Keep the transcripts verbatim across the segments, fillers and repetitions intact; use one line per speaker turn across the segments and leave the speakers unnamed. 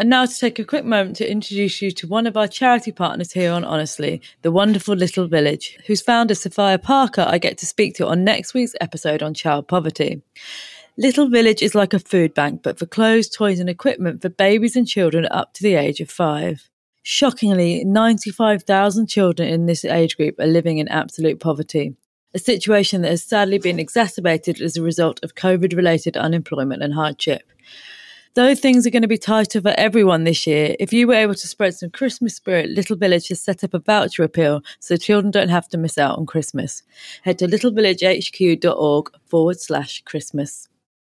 And now to take a quick moment to introduce you to one of our charity partners here on Honestly, the wonderful Little Village, whose founder, Sophia Parker, I get to speak to on next week's episode on child poverty. Little Village is like a food bank, but for clothes, toys and equipment for babies and children up to the age of five. Shockingly, ninety-five thousand children in this age group are living in absolute poverty, a situation that has sadly been exacerbated as a result of COVID-related unemployment and hardship. Though things are going to be tighter for everyone this year, if you were able to spread some Christmas spirit, Little Village has set up a voucher appeal so children don't have to miss out on Christmas. Head to littlevillagehq.org forward slash Christmas.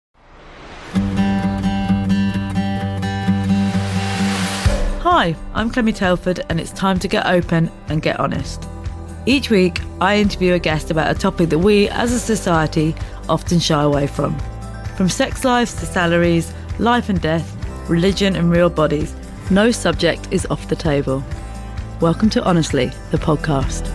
Hi, I'm Clemmy Telford and it's time to get open and get honest. Each week, I interview a guest about a topic that we, as a society, often shy away from. From sex lives to salaries, life and death, religion and real bodies, no subject is off the table. Welcome to Honestly, the podcast.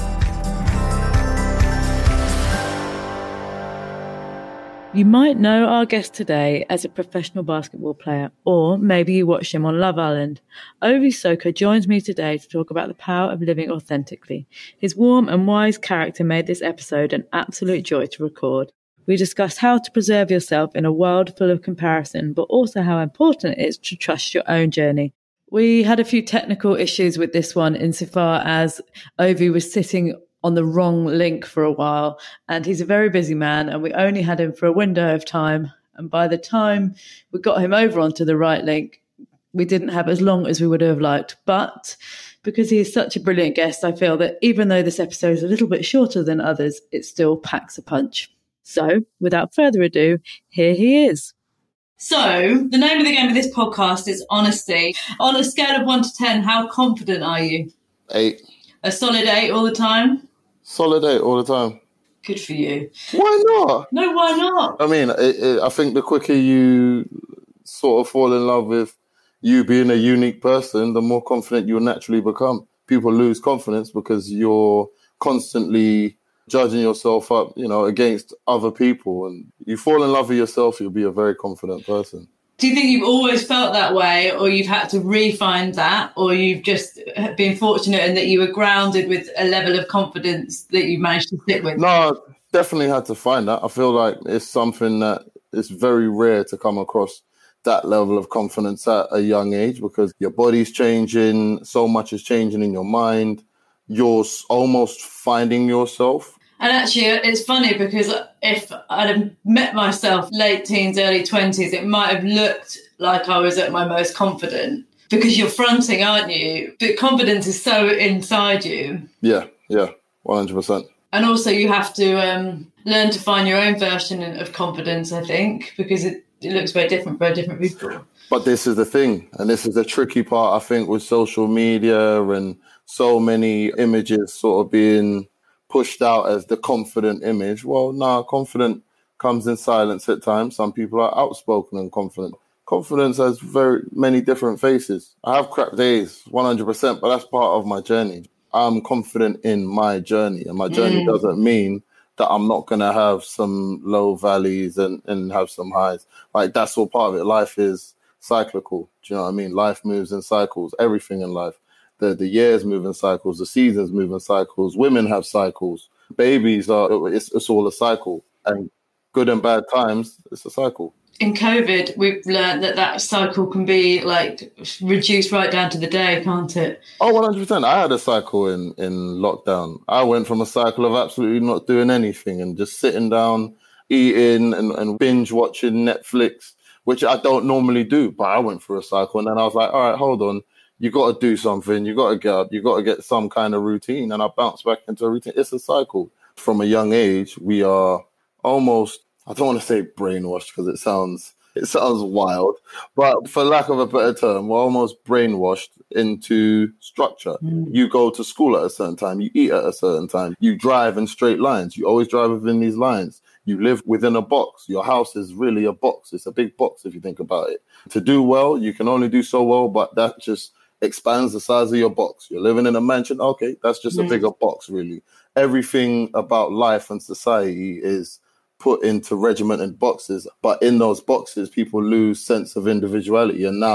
You might know our guest today as a professional basketball player, or maybe you watched him on Love Island. Ovi Soko joins me today to talk about the power of living authentically. His warm and wise character made this episode an absolute joy to record. We discussed how to preserve yourself in a world full of comparison, but also how important it is to trust your own journey. We had a few technical issues with this one insofar as Ovi was sitting on the wrong link for a while, and he's a very busy man, and we only had him for a window of time. And by the time we got him over onto the right link, we didn't have as long as we would have liked. But because he is such a brilliant guest, I feel that even though this episode is a little bit shorter than others, it still packs a punch. So, without further ado, here he is. So, the name of the game of this podcast is Honesty. On a scale of one to ten, how confident are you?
Eight.
A solid eight all the time?
Solid eight all the time.
Good for you.
Why not?
No, why not?
I mean, it, it, I think the quicker you sort of fall in love with you being a unique person, the more confident you'll naturally become. People lose confidence because you're constantly judging yourself up, you know, against other people. And you fall in love with yourself, you'll be a very confident person.
Do you think you've always felt that way, or you've had to re-find that, or you've just been fortunate in that you were grounded with a level of confidence that you managed to stick with?
No, definitely had to find that. I feel like it's something that is very rare to come across that level of confidence at a young age, because your body's changing, so much is changing in your mind. You're almost finding yourself.
And actually, it's funny because if I'd have met myself late teens, early twenties, it might have looked like I was at my most confident because you're fronting, aren't you? But confidence is so inside you.
Yeah, yeah, one hundred percent.
And also you have to um, learn to find your own version of confidence, I think, because it, it looks very different for different people.
But this is the thing, and this is the tricky part, I think, with social media and so many images sort of being pushed out as the confident image. Well, nah, confident comes in silence at times. Some people are outspoken and confident. Confidence has very many different faces. I have crap days, one hundred percent, but that's part of my journey. I'm confident in my journey, and my journey mm. doesn't mean that I'm not going to have some low valleys and, and have some highs. Like, that's all part of it. Life is cyclical. Do you know what I mean? Life moves in cycles, everything in life. The the years move in cycles, the seasons move in cycles, women have cycles, babies are, it's, it's all a cycle. And good and bad times, it's a cycle.
In COVID, we've learned that that cycle can be like reduced right down to the day, can't it?
Oh, one hundred percent. I had a cycle in, in lockdown. I went from a cycle of absolutely not doing anything and just sitting down, eating and, and binge watching Netflix, which I don't normally do, but I went through a cycle. And then I was like, all right, hold on. You got to do something. You got to get up. You got to get some kind of routine. And I bounced back into a routine. It's a cycle. From a young age, we are almost, I don't want to say brainwashed because it sounds it sounds wild, but for lack of a better term, we're almost brainwashed into structure. Mm. You go to school at a certain time. You eat at a certain time. You drive in straight lines. You always drive within these lines. You live within a box. Your house is really a box. It's a big box if you think about it. To do well, you can only do so well, but that just expands the size of your box. You're living in a mansion. Okay, that's just mm. a bigger box, really. Everything about life and society is put into regimented boxes, but in those boxes, people lose sense of individuality. And now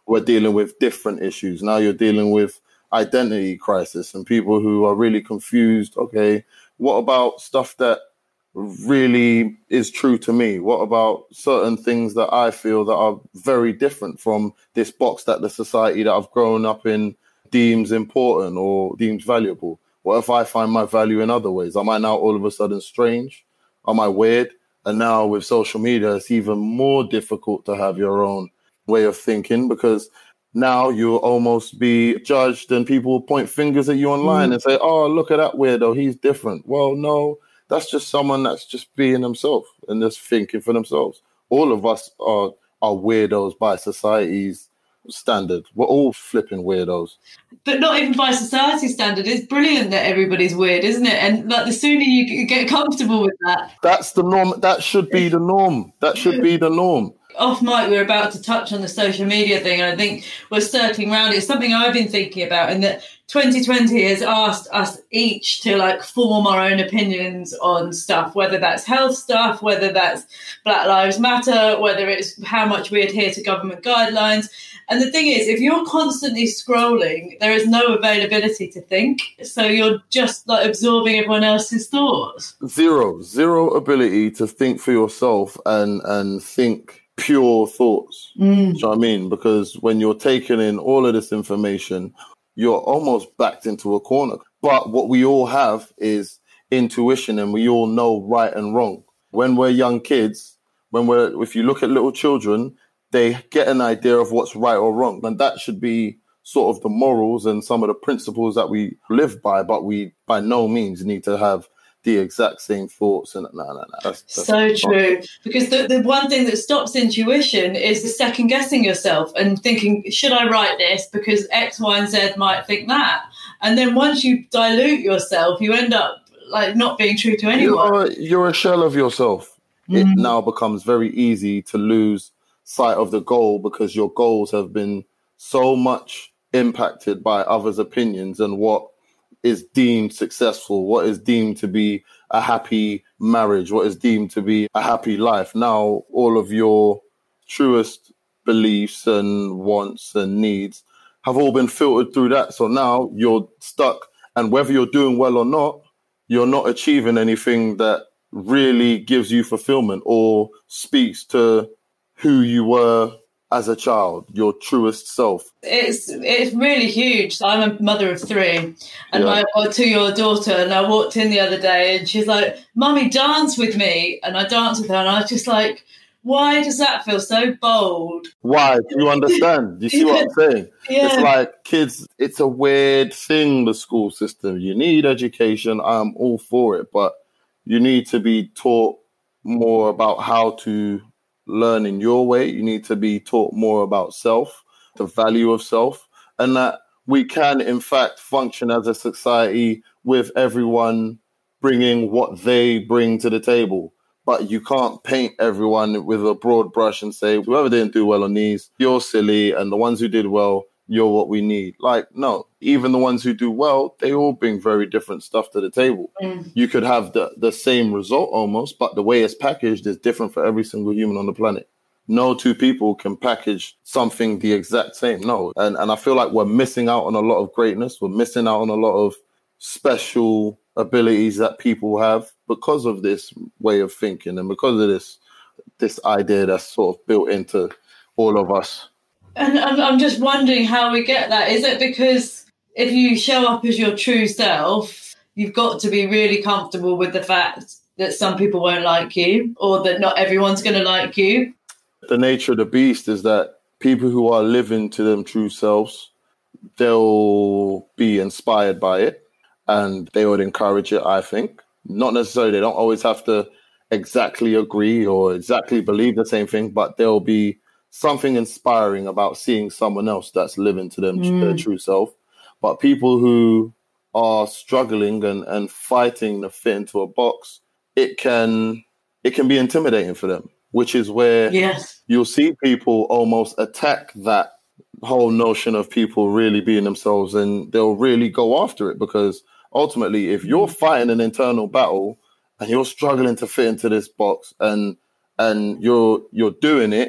were dealing with different issues. Now you're dealing with identity crisis and people who are really confused. Okay, what about stuff that really is true to me? What about certain things that I feel that are very different from this box that the society that I've grown up in deems important or deems valuable? What if I find my value in other ways? Am I now all of a sudden strange? Am I weird? And now with social media, it's even more difficult to have your own way of thinking, because now you'll almost be judged and people will point fingers at you online mm. and say, oh, look at that weirdo, he's different. Well, no, that's just someone that's just being themselves and just thinking for themselves. All of us are, are weirdos by society's standard. We're all flipping weirdos.
But not even by society standard. It's brilliant that everybody's weird, isn't it? And like the sooner you get comfortable with that.
That's the norm. That should be the norm. That should be the norm.
Off mic, we we're about to touch on the social media thing, and I think we're circling around. It's something I've been thinking about, and that twenty twenty has asked us each to like form our own opinions on stuff, whether that's health stuff, whether that's Black Lives Matter, whether it's how much we adhere to government guidelines. And the thing is, if you're constantly scrolling, there is no availability to think. So you're just like absorbing everyone else's thoughts.
Zero, zero ability to think for yourself and, and think pure thoughts. Mm. Do you know what I mean? Because when you're taking in all of this information, you're almost backed into a corner. But what we all have is intuition, and we all know right and wrong. When we're young kids, when we're, if you look at little children, they get an idea of what's right or wrong. And that should be sort of the morals and some of the principles that we live by, but we by no means need to have the exact same thoughts. And no, no, no. That's, that's
so true. Because the, the one thing that stops intuition is the second guessing yourself and thinking, should I write this? Because X, Y, and Z might think that. And then once you dilute yourself, you end up like not being true to anyone.
You're, you're a shell of yourself. Mm. It now becomes very easy to lose sight of the goal because your goals have been so much impacted by others' opinions and what is deemed successful, what is deemed to be a happy marriage, what is deemed to be a happy life. Now, all of your truest beliefs and wants and needs have all been filtered through that. So now you're stuck. And whether you're doing well or not, you're not achieving anything that really gives you fulfillment or speaks to who you were as a child, your truest self.
It's it's really huge. I'm a mother of three, and yeah. my two-year-old daughter, and I walked in the other day and she's like, Mummy, dance with me. And I danced with her, and I was just like, why does that feel so bold?
Why? Do you understand? Do you see what I'm saying?
Yeah.
It's like kids, it's a weird thing, the school system. You need education. I'm all for it, but you need to be taught more about how to learn in your way. You need to be taught more about self, the value of self, and that we can, in fact, function as a society with everyone bringing what they bring to the table. But you can't paint everyone with a broad brush and say, whoever didn't do well on these, you're silly, and the ones who did well, you're what we need. Like, no, even the ones who do well, they all bring very different stuff to the table. Mm. You could have the, the same result almost, but the way it's packaged is different for every single human on the planet. No two people can package something the exact same. No. And, and I feel like we're missing out on a lot of greatness. We're missing out on a lot of special abilities that people have because of this way of thinking and because of this, this idea that's sort of built into all of us.
And I'm just wondering how we get that. Is it because if you show up as your true self, you've got to be really comfortable with the fact that some people won't like you or that not everyone's going to like you?
The nature of the beast is that people who are living to them true selves, they'll be inspired by it and they would encourage it, I think. Not necessarily, they don't always have to exactly agree or exactly believe the same thing, but they'll be something inspiring about seeing someone else that's living to them mm. their true self. But people who are struggling and, and fighting to fit into a box, it can it can be intimidating for them, which is where
yes.
you'll see people almost attack that whole notion of people really being themselves, and they'll really go after it because ultimately, if you're fighting an internal battle and you're struggling to fit into this box and and you're you're doing it,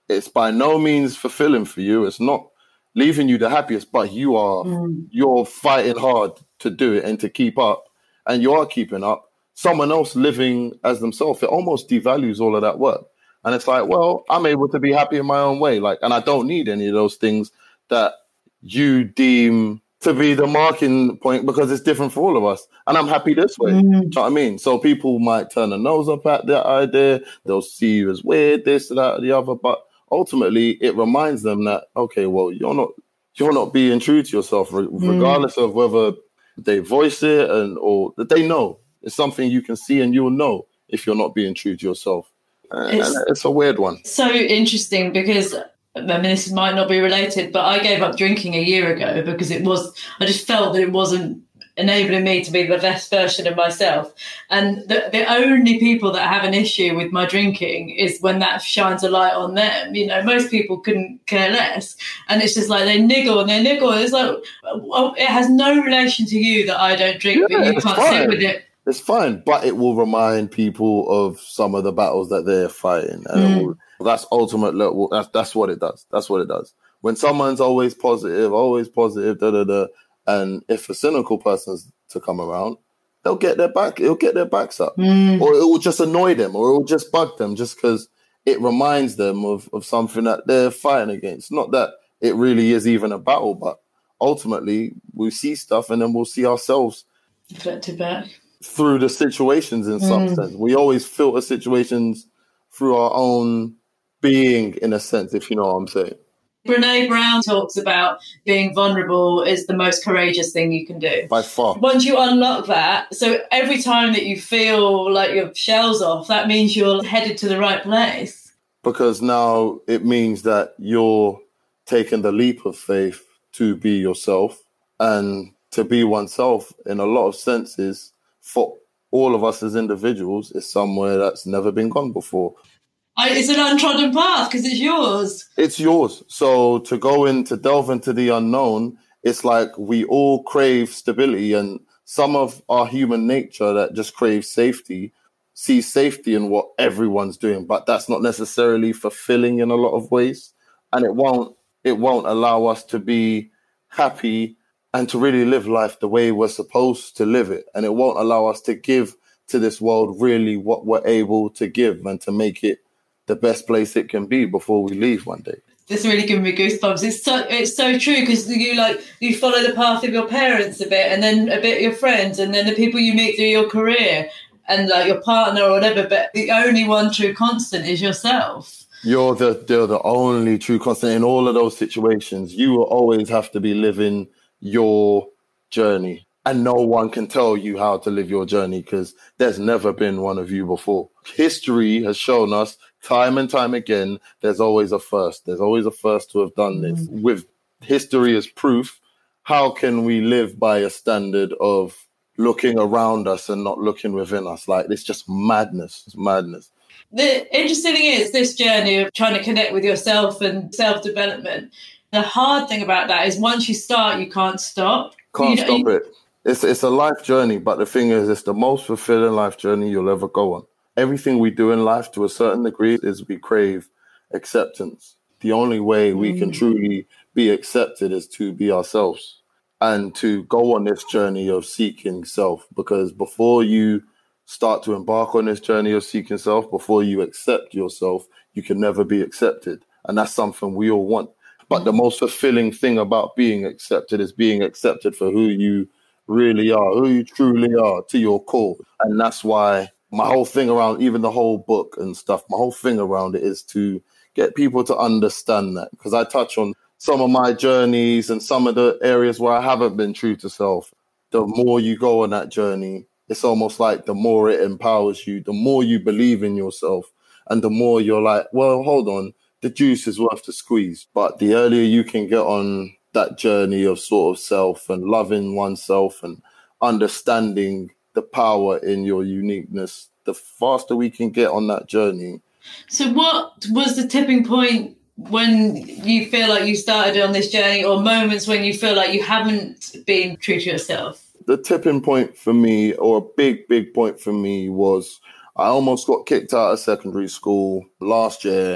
it's by no means fulfilling for you. It's not leaving you the happiest, but you are mm. you're fighting hard to do it and to keep up, and you are keeping up. Someone else living as themselves, it almost devalues all of that work. And it's like, well, I'm able to be happy in my own way, like, and I don't need any of those things that you deem to be the marking point, because it's different for all of us. And I'm happy this way. Mm. Do you know what I mean? So people might turn a nose up at that idea. They'll see you as weird, this, that, or the other. But ultimately, it reminds them that, okay, well, you're not you're not being true to yourself, regardless mm. of whether they voice it and or that they know. It's something you can see and you'll know if you're not being true to yourself. It's, and it's a weird one.
So interesting, because I mean, this might not be related, but I gave up drinking a year ago because it was, I just felt that it wasn't enabling me to be the best version of myself. And the, the only people that have an issue with my drinking is when that shines a light on them. You know, most people couldn't care less. And it's just like they niggle and they niggle. It's like, well, it has no relation to you that I don't drink, yeah, but you can't
fine.
sit with it.
It's fine, but it will remind people of some of the battles that they're fighting. And mm. it will, that's ultimate level. That's, that's what it does. That's what it does. When someone's always positive, always positive, da da da, and if a cynical person's to come around, they'll get their back. It'll get their backs up, mm. or it will just annoy them, or it will just bug them, just because it reminds them of of something that they're fighting against. Not that it really is even a battle, but ultimately we see stuff, and then we'll see ourselves
reflected back
through the situations. In some mm. sense, we always filter situations through our own being, in a sense, if you know what I'm saying.
Brene Brown talks about being vulnerable is the most courageous thing you can do.
By far.
Once you unlock that, so every time that you feel like your shell's off, that means you're headed to the right place.
Because now it means that you're taking the leap of faith to be yourself, and to be oneself in a lot of senses for all of us as individuals is somewhere that's never been gone before.
I, it's an untrodden path because it's yours.
It's yours. So to go in, to delve into the unknown, it's like we all crave stability, and some of our human nature that just craves safety sees safety in what everyone's doing, but that's not necessarily fulfilling in a lot of ways. And it won't, it won't allow us to be happy and to really live life the way we're supposed to live it. And it won't allow us to give to this world really what we're able to give and to make it the best place it can be before we leave one day.
This really giving me goosebumps. It's so it's so true, because you like you follow the path of your parents a bit, and then a bit your friends, and then the people you meet through your career, and like your partner or whatever. But the only one true constant is yourself.
You're the you're the only true constant in all of those situations. You will always have to be living your journey. And no one can tell you how to live your journey, because there's never been one of you before. History has shown us time and time again, there's always a first. There's always a first to have done this. Mm. With history as proof, how can we live by a standard of looking around us and not looking within us? Like, it's just madness. It's madness.
The interesting thing is this journey of trying to connect with yourself and self-development. The hard thing about that is once you start, you can't stop.
Can't
you
stop you- it. It's it's a life journey, but the thing is, it's the most fulfilling life journey you'll ever go on. Everything we do in life, to a certain degree, is we crave acceptance. The only way we mm. can truly be accepted is to be ourselves and to go on this journey of seeking self. Because before you start to embark on this journey of seeking self, before you accept yourself, you can never be accepted. And that's something we all want. But the most fulfilling thing about being accepted is being accepted for who you really are, who you truly are to your core. And that's why my whole thing around even the whole book and stuff, my whole thing around it is to get people to understand that, because I touch on some of my journeys and some of the areas where I haven't been true to self. The more you go on that journey, it's almost like the more it empowers you, the more you believe in yourself, and the more you're like, well, hold on, the juice is worth the squeeze. But the earlier you can get on that journey of sort of self and loving oneself and understanding the power in your uniqueness, the faster we can get on that journey.
So what was the tipping point when you feel like you started on this journey, or moments when you feel like you haven't been true to yourself?
The tipping point for me, or a big, big point for me, was I almost got kicked out of secondary school last year.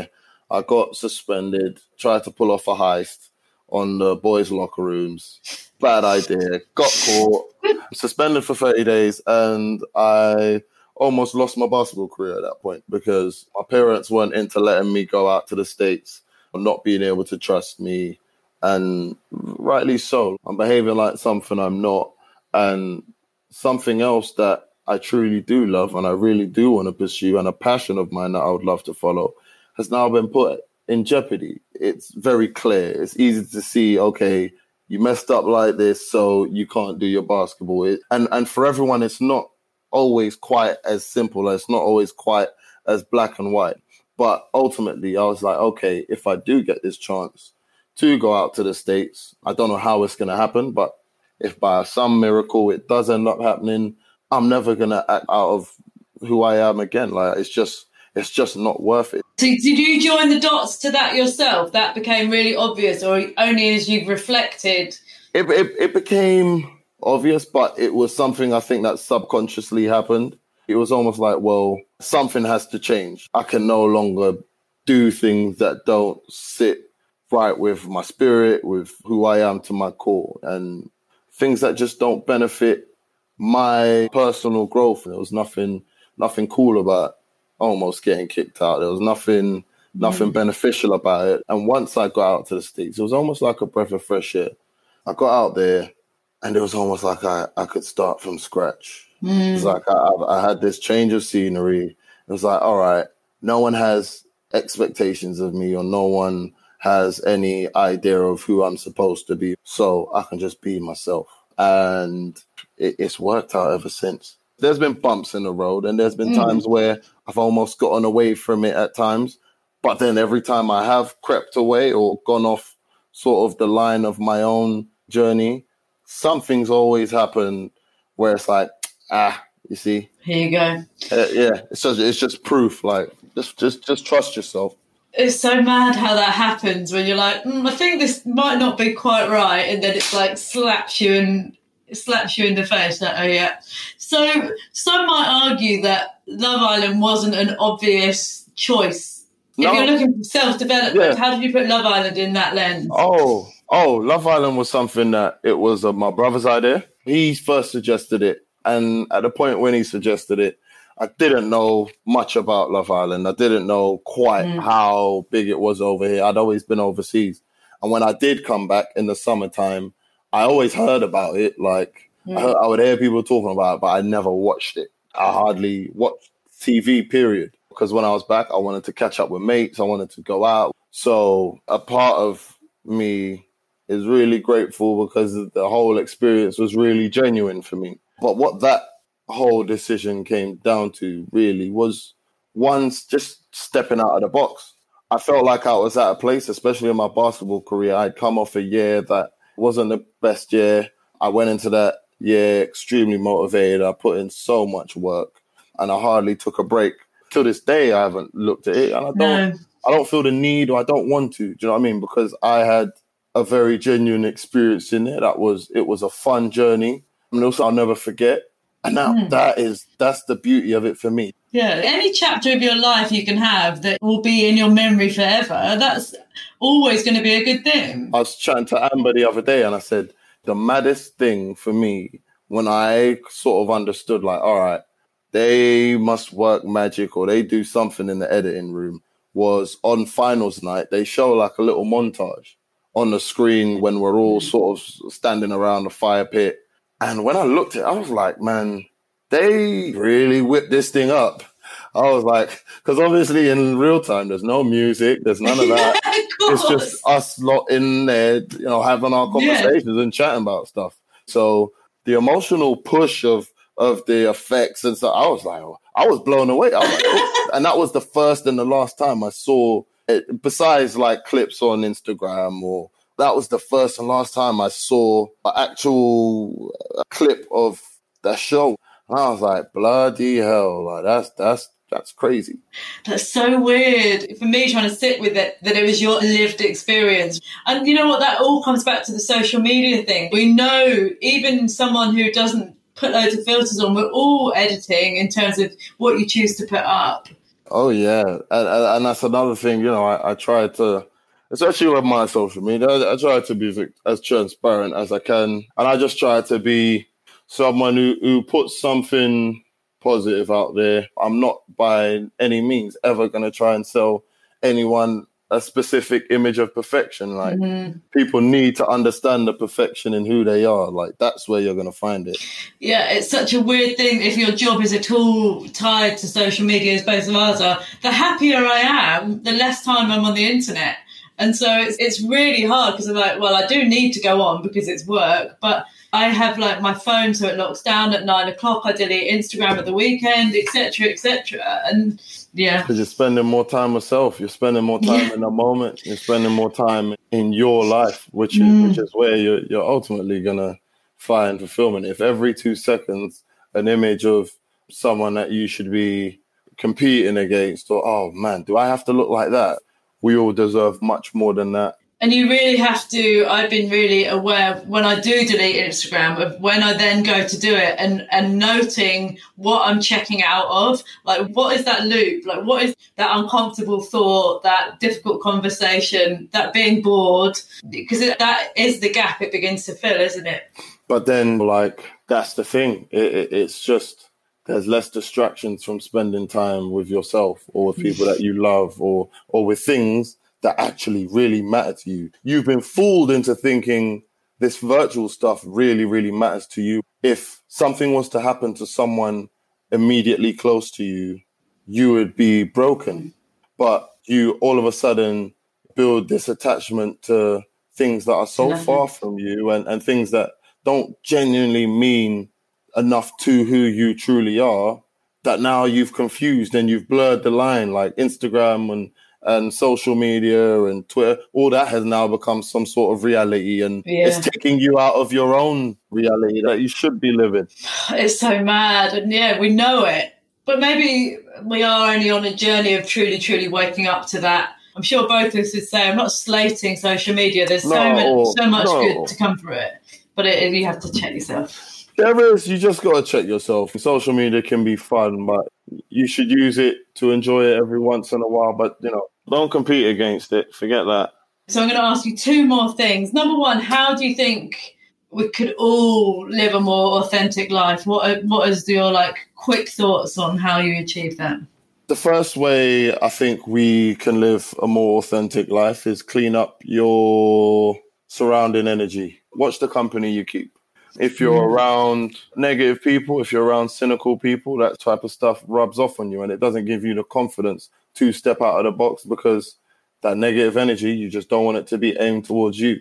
I got suspended, tried to pull off a heist on the boys' locker rooms. Bad idea. Got caught, suspended for thirty days, and I almost lost my basketball career at that point because my parents weren't into letting me go out to the States, or not being able to trust me. And rightly so. I'm behaving like something I'm not. And something else that I truly do love and I really do want to pursue, and a passion of mine that I would love to follow, has now been put in jeopardy. It's very clear. It's easy to see, okay, you messed up like this, so you can't do your basketball. It, and, and for everyone, it's not always quite as simple. It's not always quite as black and white. But ultimately, I was like, okay, if I do get this chance to go out to the States, I don't know how it's going to happen, but if by some miracle it does end up happening, I'm never going to act out of who I am again. Like, it's just, it's just not worth it.
So did you join the dots to that yourself? That became really obvious, or only as you've reflected?
It, it, it became obvious, but it was something I think that subconsciously happened. It was almost like, well, something has to change. I can no longer do things that don't sit right with my spirit, with who I am to my core, and things that just don't benefit my personal growth. There was nothing, nothing cool about almost getting kicked out. There was nothing, nothing mm. beneficial about it. And once I got out to the States, it was almost like a breath of fresh air. I got out there, and it was almost like I, I could start from scratch. Mm. It was like I, I had this change of scenery. It was like, all right, no one has expectations of me, or no one has any idea of who I'm supposed to be, so I can just be myself. And it, it's worked out ever since. There's been bumps in the road, and there's been mm. times where I've almost gotten away from it at times. But then every time I have crept away or gone off sort of the line of my own journey, something's always happened where it's like, ah, you see?
Here you go.
Uh, yeah, it's just, it's just proof. Like, just, just, just trust yourself.
It's so mad how that happens when you're like, mm, I think this might not be quite right, and then it's like slaps you and slaps you in the face. Like, oh yeah. So some might argue that Love Island wasn't an obvious choice. No. If you're looking for self-development, yeah. How did you put Love Island in that lens?
Oh, oh, Love Island was something that it was uh, my brother's idea. He first suggested it, and at the point when he suggested it, I didn't know much about Love Island. I didn't know quite mm. how big it was over here. I'd always been overseas. And when I did come back in the summertime, I always heard about it. Like, mm. I, heard, I would hear people talking about it, but I never watched it. I hardly watched T V, period. Because when I was back, I wanted to catch up with mates. I wanted to go out. So a part of me is really grateful because the whole experience was really genuine for me. But what that whole decision came down to really was once just stepping out of the box. I felt like I was at a place, especially in my basketball career. I'd come off a year that wasn't the best year. I went into that year extremely motivated. I put in so much work, and I hardly took a break. To this day, I haven't looked at it, and I don't no. I don't feel the need, or I don't want to. Do you know what I mean? Because I had a very genuine experience in there. That was it was a fun journey. And also I'll never forget. And now mm. that is, that's the beauty of it for me.
Yeah, any chapter of your life you can have that will be in your memory forever, that's always going to be a good thing.
I was chatting to Amber the other day, and I said, the maddest thing for me, when I sort of understood, like, all right, they must work magic or they do something in the editing room, was on finals night, they show like a little montage on the screen when we're all sort of standing around the fire pit. And when I looked at it, I was like, man, they really whipped this thing up. I was like, because obviously in real time, there's no music, there's none of that.
Yeah, of
it's just us lot in there, you know, having our conversations yeah. and chatting about stuff. So the emotional push of of the effects and stuff, I was like, I was blown away. I was like, oh. And that was the first and the last time I saw it, besides like clips on Instagram, or that was the first and last time I saw an actual clip of the show. And I was like, bloody hell, like that's that's that's crazy.
That's so weird for me, trying to sit with it, that it was your lived experience. And you know what, that all comes back to the social media thing. We know even someone who doesn't put loads of filters on, we're all editing in terms of what you choose to put up.
Oh yeah, and, and, and that's another thing. You know, I, I try to, especially with my social media, I, I try to be as transparent as I can, and I just try to be someone who, who puts something positive out there. I'm not by any means ever going to try and sell anyone a specific image of perfection. Like mm-hmm. people need to understand the perfection in who they are. Like that's where you're going to find it.
Yeah, it's such a weird thing. If your job is at all tied to social media, as both of ours are, the happier I am, the less time I'm on the internet. And so it's it's really hard because I'm like, well, I do need to go on because it's work, but I have like my phone so it locks down at nine o'clock. I delete Instagram at the weekend, et cetera, et cetera. And yeah.
Because you're spending more time with self. You're spending more time yeah. in the moment. You're spending more time in your life, which is, mm. which is where you're, you're ultimately going to find fulfillment. If every two seconds an image of someone that you should be competing against or, oh, man, do I have to look like that? We all deserve much more than that.
And you really have to, I've been really aware when I do delete Instagram of when I then go to do it and, and noting what I'm checking out of, like what is that loop? Like what is that uncomfortable thought, that difficult conversation, that being bored? Because it, that is the gap it begins to fill, isn't it?
But then like, that's the thing. It, it, it's just, there's less distractions from spending time with yourself or with people that you love or or with things that actually really matter to you. You've been fooled into thinking this virtual stuff really, really matters to you. If something was to happen to someone immediately close to you, you would be broken. But you all of a sudden build this attachment to things that are so far from you and, and things that don't genuinely mean enough to who you truly are, that now you've confused and you've blurred the line. Like Instagram and and social media and Twitter, all that has now become some sort of reality and yeah. it's taking you out of your own reality that you should be living.
It's so mad. And yeah, we know it. But maybe we are only on a journey of truly, truly waking up to that. I'm sure both of us would say, I'm not slating social media. There's so, no, much, so much no. good to come from it. But it, you have to check yourself.
There is. You just got to check yourself. Social media can be fun, but you should use it to enjoy it every once in a while. But, you know, don't compete against it. Forget that.
So I'm going to ask you two more things. Number one, how do you think we could all live a more authentic life? What What is your, like, quick thoughts on how you achieve that?
The first way I think we can live a more authentic life is clean up your surrounding energy. Watch the company you keep. If you're mm. around negative people, if you're around cynical people, that type of stuff rubs off on you and it doesn't give you the confidence to step out of the box because that negative energy, you just don't want it to be aimed towards you.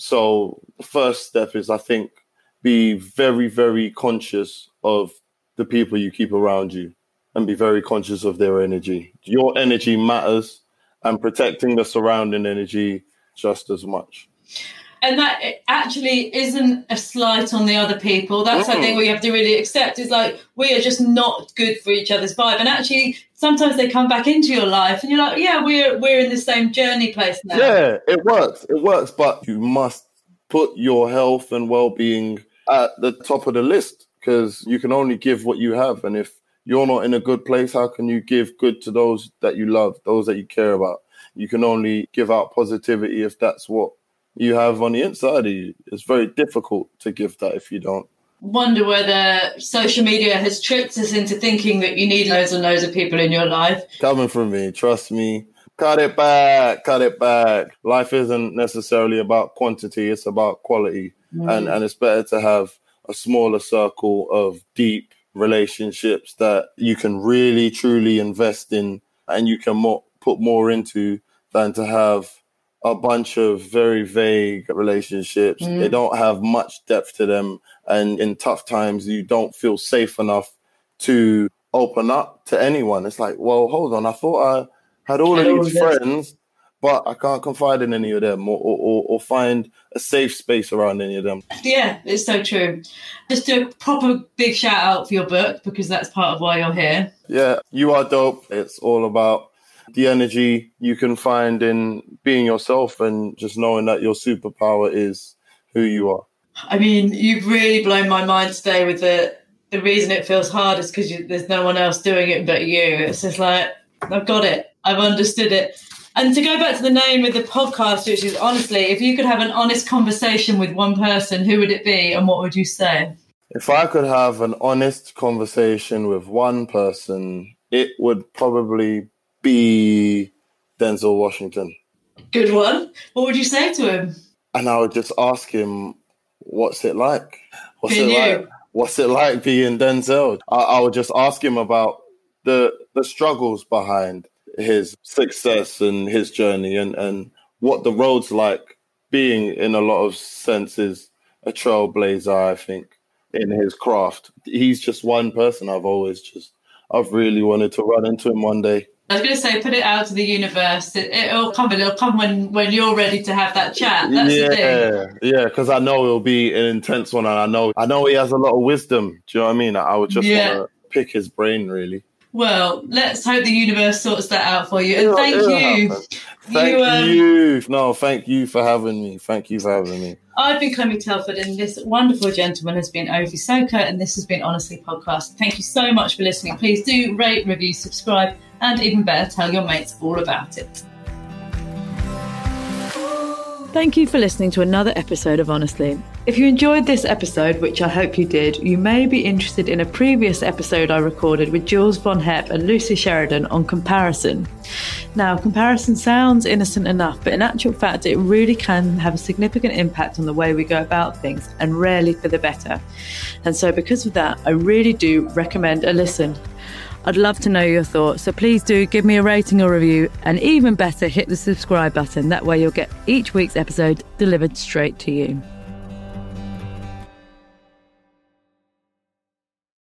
So the first step is, I think, be very, very conscious of the people you keep around you and be very conscious of their energy. Your energy matters and protecting the surrounding energy just as much.
And that actually isn't a slight on the other people. That's mm. I think we have to really accept is like we are just not good for each other's vibe. And actually, sometimes they come back into your life and you're like, yeah, we're we're in the same journey place now.
Yeah, it works. It works. But you must put your health and well-being at the top of the list because you can only give what you have. And if you're not in a good place, how can you give good to those that you love, those that you care about? You can only give out positivity if that's what you have on the inside of you. It's very difficult to give that if you don't.
Wonder whether social media has tricked us into thinking that you need loads and loads of people in your life.
Coming from me, trust me. Cut it back, cut it back. Life isn't necessarily about quantity, it's about quality. Mm. And, and it's better to have a smaller circle of deep relationships that you can really, truly invest in and you can more, put more into than to have a bunch of very vague relationships. Mm. They don't have much depth to them. And in tough times, you don't feel safe enough to open up to anyone. It's like, well, hold on. I thought I had all of these friends, but I can't confide in any of them or, or, or find a safe space around any of them.
Yeah, it's so true. Just do a proper big shout out for your book because that's part of why you're here.
Yeah, You Are Dope. It's all about the energy you can find in being yourself and just knowing that your superpower is who you are.
I mean, you've really blown my mind today with the the reason it feels hard is because there's no one else doing it but you. It's just like, I've got it. I've understood it. And to go back to the name of the podcast, which is honestly, if you could have an honest conversation with one person, who would it be and what would you say?
If I could have an honest conversation with one person, it would probably be Denzel Washington.
Good one. What would you say to him?
And I would just ask him, what's it like? What's
Being
it
you?
like? What's it like being Denzel? I, I would just ask him about the the struggles behind his success and his journey, and, and what the road's like being, in a lot of senses, a trailblazer, I think, in his craft. He's just one person I've always just, I've really wanted to run into him one day.
I was going to say, put it out to the universe. It, it'll come, it'll come when, when you're ready to have that chat. That's
yeah,
the thing.
Yeah, because I know it'll be an intense one, and I know I know he has a lot of wisdom. Do you know what I mean? I would just
Yeah.
want to pick his brain, really.
Well, let's hope the universe sorts that out for you. And
It'll-
thank
it'll
you.
happen. Thank
You, um,
you. No, thank you for having me. Thank you for having me.
I've been Chloe Telford, and this wonderful gentleman has been Ovi Soka, and this has been Honestly Podcast. Thank you so much for listening. Please do rate, review, subscribe, and even better, tell your mates all about it. Thank you for listening to another episode of Honestly. If you enjoyed this episode, which I hope you did, you may be interested in a previous episode I recorded with Jules Von Hepp and Lucy Sheridan on comparison. Now, comparison sounds innocent enough, but in actual fact, it really can have a significant impact on the way we go about things, and rarely for the better. And so because of that, I really do recommend a listen. I'd love to know your thoughts, so please do give me a rating or review, and even better, hit the subscribe button. That way you'll get each week's episode delivered straight to you.